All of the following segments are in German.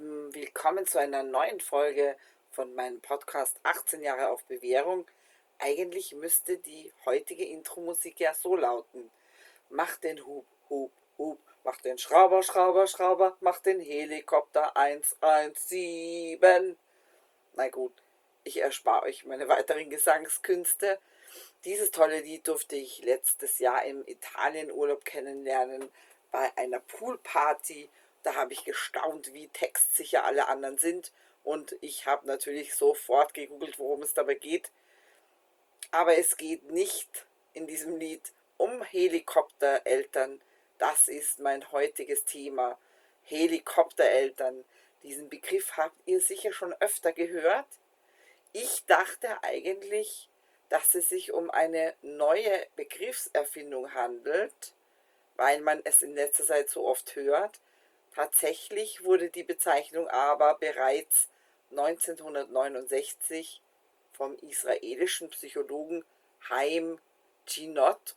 Willkommen zu einer neuen Folge von meinem Podcast 18 Jahre auf Bewährung. Eigentlich müsste die heutige Intro-Musik ja so lauten. Mach den Hub, Hub, Hub, mach den Schrauber, Schrauber, Schrauber, mach den Helikopter 117. Na gut, ich erspare euch meine weiteren Gesangskünste. Dieses tolle Lied durfte ich letztes Jahr im Italienurlaub kennenlernen bei einer Poolparty. Da habe ich gestaunt, wie textsicher alle anderen sind, und ich habe natürlich sofort gegoogelt, worum es dabei geht. Aber es geht nicht in diesem Lied um Helikoptereltern. Das ist mein heutiges Thema. Helikoptereltern. Diesen Begriff habt ihr sicher schon öfter gehört. Ich dachte eigentlich, dass es sich um eine neue Begriffserfindung handelt, weil man es in letzter Zeit so oft hört. Tatsächlich wurde die Bezeichnung aber bereits 1969 vom israelischen Psychologen Haim Ginott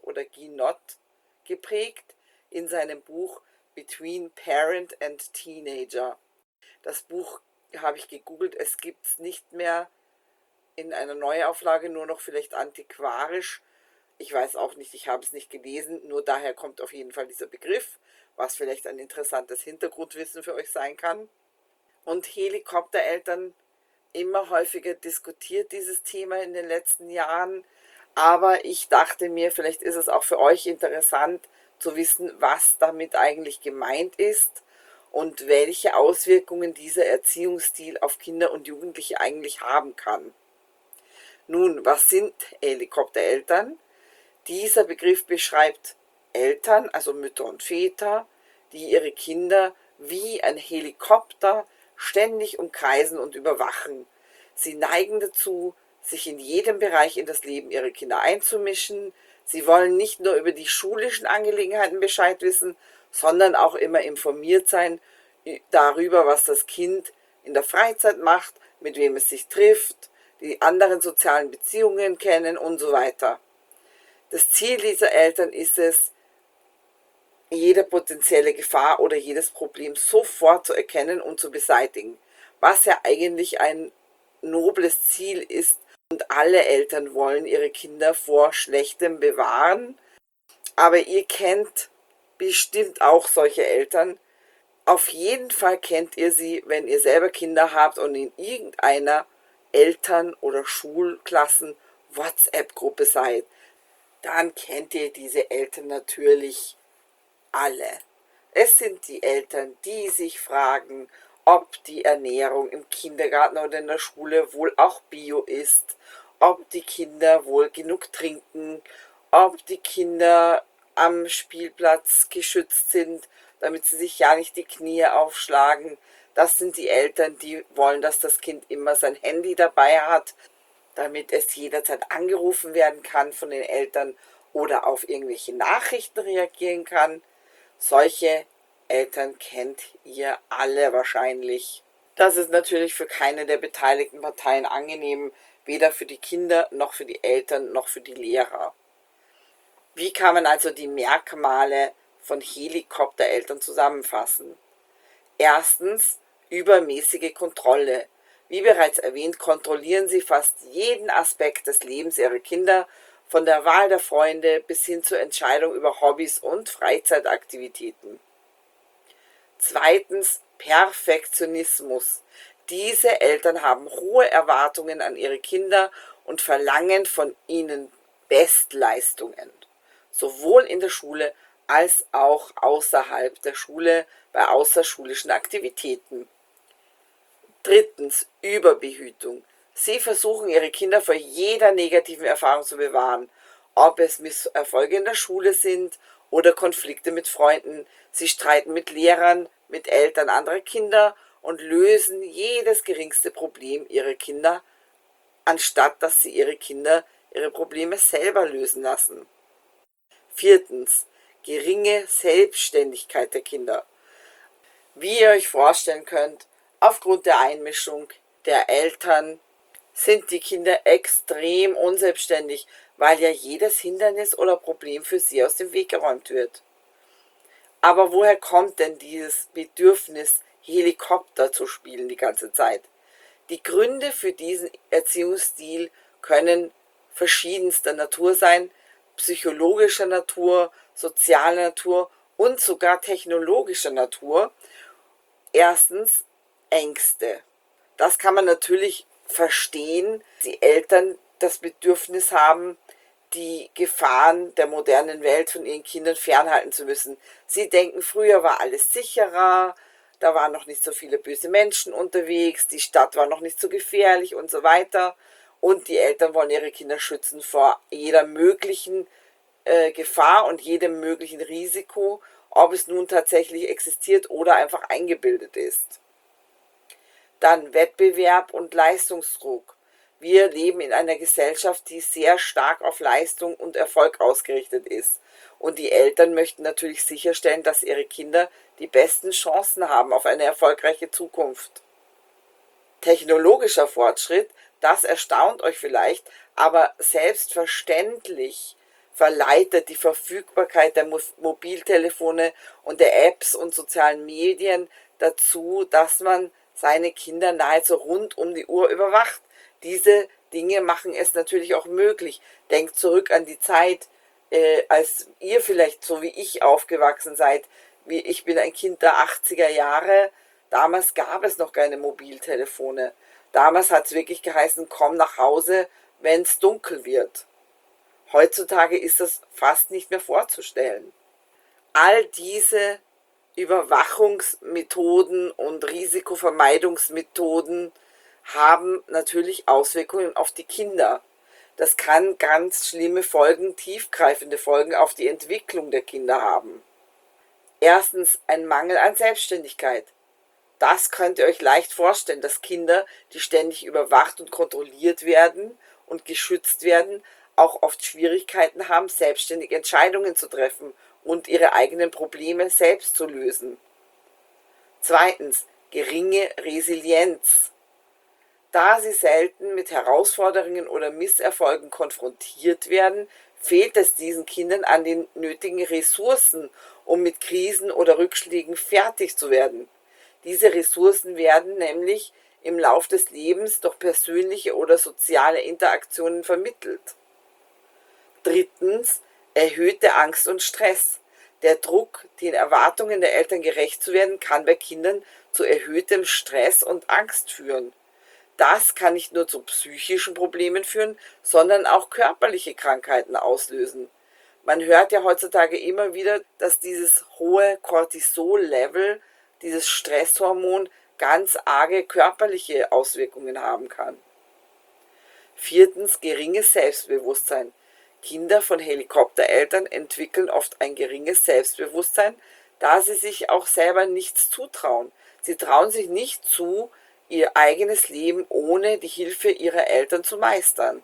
geprägt in seinem Buch Between Parent and Teenager. Das Buch habe ich gegoogelt, es gibt es nicht mehr in einer Neuauflage, nur noch vielleicht antiquarisch. Ich weiß auch nicht, ich habe es nicht gelesen, nur daher kommt auf jeden Fall dieser Begriff, was vielleicht ein interessantes Hintergrundwissen für euch sein kann. Und Helikoptereltern, immer häufiger diskutiert dieses Thema in den letzten Jahren, aber ich dachte mir, vielleicht ist es auch für euch interessant zu wissen, was damit eigentlich gemeint ist und welche Auswirkungen dieser Erziehungsstil auf Kinder und Jugendliche eigentlich haben kann. Nun, was sind Helikoptereltern? Dieser Begriff beschreibt Eltern, also Mütter und Väter, die ihre Kinder wie ein Helikopter ständig umkreisen und überwachen. Sie neigen dazu, sich in jedem Bereich in das Leben ihrer Kinder einzumischen. Sie wollen nicht nur über die schulischen Angelegenheiten Bescheid wissen, sondern auch immer informiert sein darüber, was das Kind in der Freizeit macht, mit wem es sich trifft, die anderen sozialen Beziehungen kennen und so weiter. Das Ziel dieser Eltern ist es, jede potenzielle Gefahr oder jedes Problem sofort zu erkennen und zu beseitigen, was ja eigentlich ein nobles Ziel ist, und alle Eltern wollen ihre Kinder vor Schlechtem bewahren. Aber ihr kennt bestimmt auch solche Eltern. Auf jeden Fall kennt ihr sie, wenn ihr selber Kinder habt und in irgendeiner Eltern- oder Schulklassen-WhatsApp-Gruppe seid. Dann kennt ihr diese Eltern natürlich alle. Es sind die Eltern, die sich fragen, ob die Ernährung im Kindergarten oder in der Schule wohl auch bio ist, ob die Kinder wohl genug trinken, ob die Kinder am Spielplatz geschützt sind, damit sie sich ja nicht die Knie aufschlagen. Das sind die Eltern, die wollen, dass das Kind immer sein Handy dabei hat, damit es jederzeit angerufen werden kann von den Eltern oder auf irgendwelche Nachrichten reagieren kann. Solche Eltern kennt ihr alle wahrscheinlich. Das ist natürlich für keine der beteiligten Parteien angenehm, weder für die Kinder noch für die Eltern noch für die Lehrer. Wie kann man also die Merkmale von Helikoptereltern zusammenfassen? Erstens, übermäßige Kontrolle. Wie bereits erwähnt, kontrollieren sie fast jeden Aspekt des Lebens ihrer Kinder, von der Wahl der Freunde bis hin zur Entscheidung über Hobbys und Freizeitaktivitäten. Zweitens, Perfektionismus. Diese Eltern haben hohe Erwartungen an ihre Kinder und verlangen von ihnen Bestleistungen, sowohl in der Schule als auch außerhalb der Schule bei außerschulischen Aktivitäten. Drittens, Überbehütung. Sie versuchen, ihre Kinder vor jeder negativen Erfahrung zu bewahren, ob es Misserfolge in der Schule sind oder Konflikte mit Freunden. Sie streiten mit Lehrern, mit Eltern anderer Kinder und lösen jedes geringste Problem ihrer Kinder, anstatt dass sie ihre Probleme selber lösen lassen. Viertens, geringe Selbstständigkeit der Kinder. Wie ihr euch vorstellen könnt, aufgrund der Einmischung der Eltern sind die Kinder extrem unselbstständig, weil ja jedes Hindernis oder Problem für sie aus dem Weg geräumt wird. Aber woher kommt denn dieses Bedürfnis, Helikopter zu spielen die ganze Zeit. Die Gründe für diesen Erziehungsstil können verschiedenster Natur sein, psychologischer Natur, sozialer Natur und sogar technologischer Natur. Erstens Ängste. Das kann man natürlich verstehen, die Eltern das Bedürfnis haben, die Gefahren der modernen Welt von ihren Kindern fernhalten zu müssen. Sie denken, früher war alles sicherer, da waren noch nicht so viele böse Menschen unterwegs, die Stadt war noch nicht so gefährlich und so weiter. Und die Eltern wollen ihre Kinder schützen vor jeder möglichen Gefahr und jedem möglichen Risiko, ob es nun tatsächlich existiert oder einfach eingebildet ist. Dann Wettbewerb und Leistungsdruck. Wir leben in einer Gesellschaft, die sehr stark auf Leistung und Erfolg ausgerichtet ist. Und die Eltern möchten natürlich sicherstellen, dass ihre Kinder die besten Chancen haben auf eine erfolgreiche Zukunft. Technologischer Fortschritt, das erstaunt euch vielleicht, aber selbstverständlich verleitet die Verfügbarkeit der Mobiltelefone und der Apps und sozialen Medien dazu, dass man seine Kinder nahezu rund um die Uhr überwacht. Diese Dinge machen es natürlich auch möglich. Denkt zurück an die Zeit, als ihr vielleicht so wie ich aufgewachsen seid. Ich bin ein Kind der 80er Jahre. Damals gab es noch keine Mobiltelefone. Damals hat es wirklich geheißen, komm nach Hause, wenn es dunkel wird. Heutzutage ist das fast nicht mehr vorzustellen. All diese Überwachungsmethoden und Risikovermeidungsmethoden haben natürlich Auswirkungen auf die Kinder. Das kann ganz schlimme Folgen, tiefgreifende Folgen auf die Entwicklung der Kinder haben. Erstens ein Mangel an Selbstständigkeit. Das könnt ihr euch leicht vorstellen, dass Kinder, die ständig überwacht und kontrolliert werden und geschützt werden, auch oft Schwierigkeiten haben, selbstständig Entscheidungen zu treffen und ihre eigenen Probleme selbst zu lösen. Zweitens, geringe Resilienz. Da sie selten mit Herausforderungen oder Misserfolgen konfrontiert werden, fehlt es diesen Kindern an den nötigen Ressourcen, um mit Krisen oder Rückschlägen fertig zu werden. Diese Ressourcen werden nämlich im Lauf des Lebens durch persönliche oder soziale Interaktionen vermittelt. Drittens, erhöhte Angst und Stress. Der Druck, den Erwartungen der Eltern gerecht zu werden, kann bei Kindern zu erhöhtem Stress und Angst führen. Das kann nicht nur zu psychischen Problemen führen, sondern auch körperliche Krankheiten auslösen. Man hört ja heutzutage immer wieder, dass dieses hohe Cortisol-Level, dieses Stresshormon, ganz arge körperliche Auswirkungen haben kann. Viertens, geringes Selbstbewusstsein. Kinder von Helikoptereltern entwickeln oft ein geringes Selbstbewusstsein, da sie sich auch selber nichts zutrauen. Sie trauen sich nicht zu, ihr eigenes Leben ohne die Hilfe ihrer Eltern zu meistern.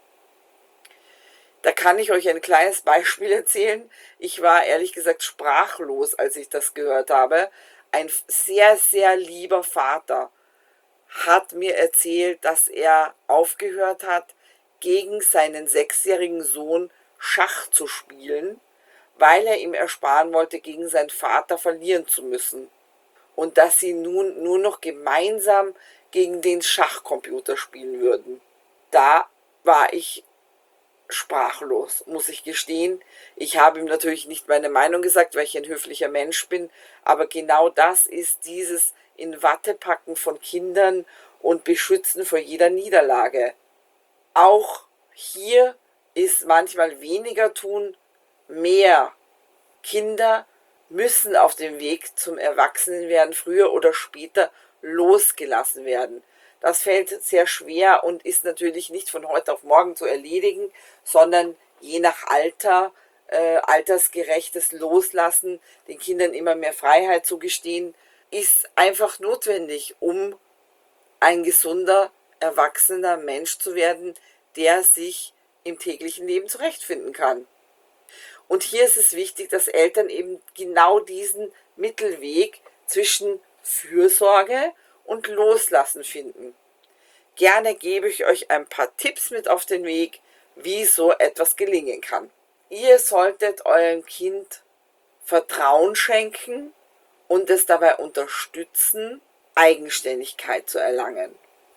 Da kann ich euch ein kleines Beispiel erzählen. Ich war ehrlich gesagt sprachlos, als ich das gehört habe. Ein sehr, sehr lieber Vater hat mir erzählt, dass er aufgehört hat, gegen seinen 6-jährigen Sohn Schach zu spielen, weil er ihm ersparen wollte, gegen seinen Vater verlieren zu müssen. Und dass sie nun nur noch gemeinsam gegen den Schachcomputer spielen würden. Da war ich sprachlos, muss ich gestehen. Ich habe ihm natürlich nicht meine Meinung gesagt, weil ich ein höflicher Mensch bin, aber genau das ist dieses in Watte packen von Kindern und beschützen vor jeder Niederlage. Auch hier ist manchmal weniger tun, mehr. Kinder müssen auf dem Weg zum Erwachsenenwerden früher oder später losgelassen werden. Das fällt sehr schwer und ist natürlich nicht von heute auf morgen zu erledigen, sondern je nach Alter, altersgerechtes Loslassen, den Kindern immer mehr Freiheit zugestehen, ist einfach notwendig, um ein gesunder, erwachsener Mensch zu werden, der sich im täglichen Leben zurechtfinden kann. Und hier ist es wichtig, dass Eltern eben genau diesen Mittelweg zwischen Fürsorge und Loslassen finden. Gerne gebe ich euch ein paar Tipps mit auf den Weg, wie so etwas gelingen kann. Ihr solltet eurem Kind Vertrauen schenken und es dabei unterstützen, Eigenständigkeit zu erlangen.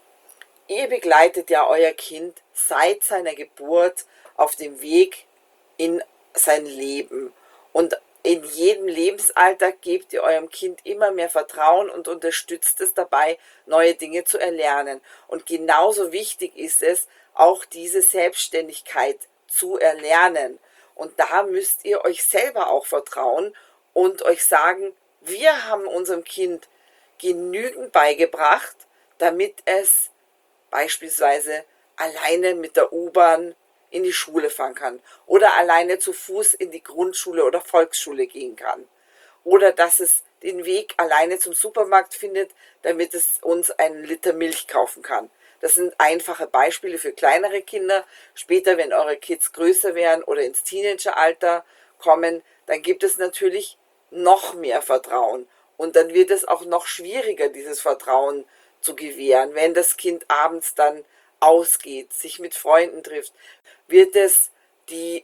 Ihr begleitet ja euer Kind seit seiner Geburt auf dem Weg in sein Leben. Und in jedem Lebensalter gebt ihr eurem Kind immer mehr Vertrauen und unterstützt es dabei, neue Dinge zu erlernen. Und genauso wichtig ist es, auch diese Selbstständigkeit zu erlernen. Und da müsst ihr euch selber auch vertrauen und euch sagen, wir haben unserem Kind genügend beigebracht, damit es beispielsweise alleine mit der U-Bahn in die Schule fahren kann oder alleine zu Fuß in die Grundschule oder Volksschule gehen kann oder dass es den Weg alleine zum Supermarkt findet, damit es uns einen Liter Milch kaufen kann. Das sind einfache Beispiele für kleinere Kinder. Später, wenn eure Kids größer werden oder ins Teenageralter kommen, dann gibt es natürlich noch mehr Vertrauen und dann wird es auch noch schwieriger, dieses Vertrauen zu gewähren. Wenn das Kind abends dann ausgeht, sich mit Freunden trifft, wird es die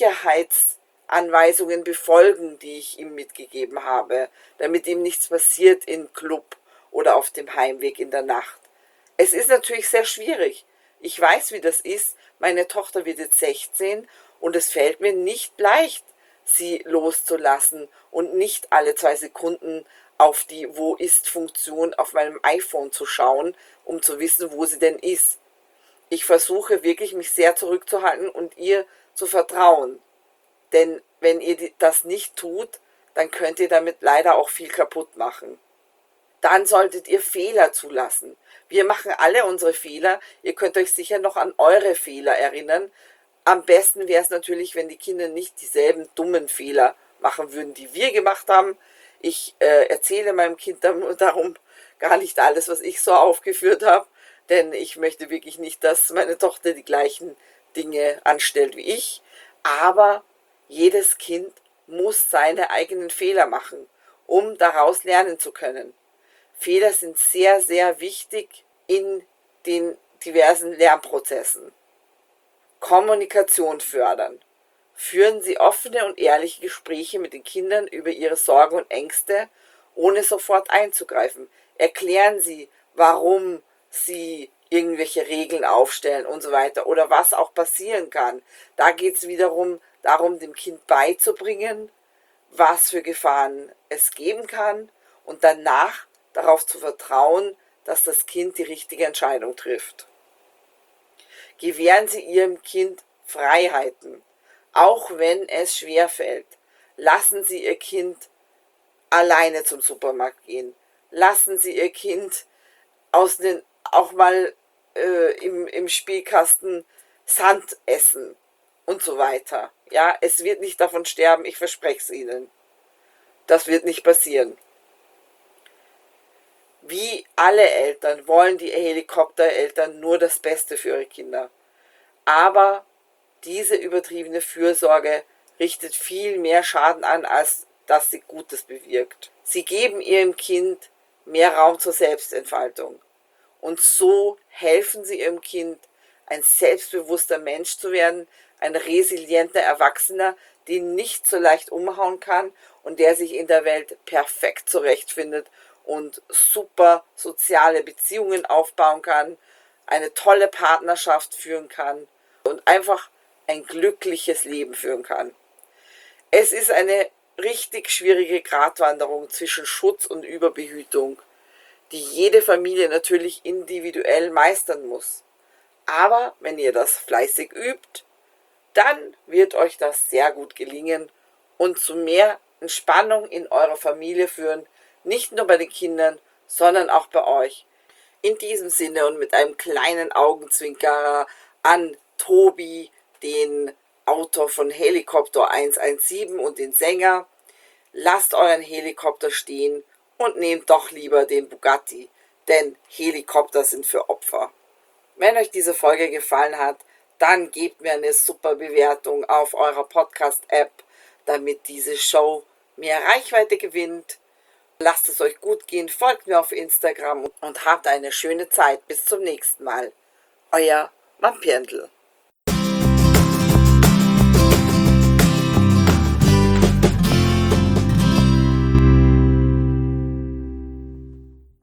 Sicherheitsanweisungen befolgen, die ich ihm mitgegeben habe, damit ihm nichts passiert im Club oder auf dem Heimweg in der Nacht. Es ist natürlich sehr schwierig. Ich weiß, wie das ist. Meine Tochter wird jetzt 16 und es fällt mir nicht leicht, sie loszulassen und nicht alle 2 Sekunden auf die Wo ist Funktion auf meinem iPhone zu schauen, um zu wissen, wo sie denn ist. Ich versuche wirklich, mich sehr zurückzuhalten und ihr zu vertrauen. Denn wenn ihr das nicht tut, dann könnt ihr damit leider auch viel kaputt machen. Dann solltet ihr Fehler zulassen. Wir machen alle unsere Fehler. Ihr könnt euch sicher noch an eure Fehler erinnern. Am besten wäre es natürlich, wenn die Kinder nicht dieselben dummen Fehler machen würden, die wir gemacht haben. Ich erzähle meinem Kind darum gar nicht alles, was ich so aufgeführt habe, denn ich möchte wirklich nicht, dass meine Tochter die gleichen Dinge anstellt wie ich. Aber jedes Kind muss seine eigenen Fehler machen, um daraus lernen zu können. Fehler sind sehr, sehr wichtig in den diversen Lernprozessen. Kommunikation fördern. Führen Sie offene und ehrliche Gespräche mit den Kindern über ihre Sorgen und Ängste, ohne sofort einzugreifen. Erklären Sie, warum Sie irgendwelche Regeln aufstellen und so weiter oder was auch passieren kann. Da geht es wiederum darum, dem Kind beizubringen, was für Gefahren es geben kann und danach darauf zu vertrauen, dass das Kind die richtige Entscheidung trifft. Gewähren Sie Ihrem Kind Freiheiten, auch wenn es schwerfällt. Lassen Sie Ihr Kind alleine zum Supermarkt gehen. Lassen Sie Ihr Kind auch mal im Spielkasten Sand essen und so weiter. Ja, es wird nicht davon sterben, ich verspreche es Ihnen. Das wird nicht passieren. Wie alle Eltern wollen die Helikoptereltern nur das Beste für ihre Kinder. Aber diese übertriebene Fürsorge richtet viel mehr Schaden an, als dass sie Gutes bewirkt. Sie geben ihrem Kind mehr Raum zur Selbstentfaltung. Und so helfen sie ihrem Kind, ein selbstbewusster Mensch zu werden, ein resilienter Erwachsener, den nicht so leicht umhauen kann und der sich in der Welt perfekt zurechtfindet und super soziale Beziehungen aufbauen kann, eine tolle Partnerschaft führen kann und einfach ein glückliches Leben führen kann. Es ist eine richtig schwierige Gratwanderung zwischen Schutz und Überbehütung, die jede Familie natürlich individuell meistern muss. Aber wenn ihr das fleißig übt, dann wird euch das sehr gut gelingen und zu mehr Entspannung in eurer Familie führen, nicht nur bei den Kindern, sondern auch bei euch. In diesem Sinne und mit einem kleinen Augenzwinker an Tobi, den Autor von Helikopter 117 und den Sänger, lasst euren Helikopter stehen und nehmt doch lieber den Bugatti, denn Helikopter sind für Opfer. Wenn euch diese Folge gefallen hat, dann gebt mir eine super Bewertung auf eurer Podcast-App, damit diese Show mehr Reichweite gewinnt. Lasst es euch gut gehen, folgt mir auf Instagram und habt eine schöne Zeit. Bis zum nächsten Mal. Euer Vampirndl.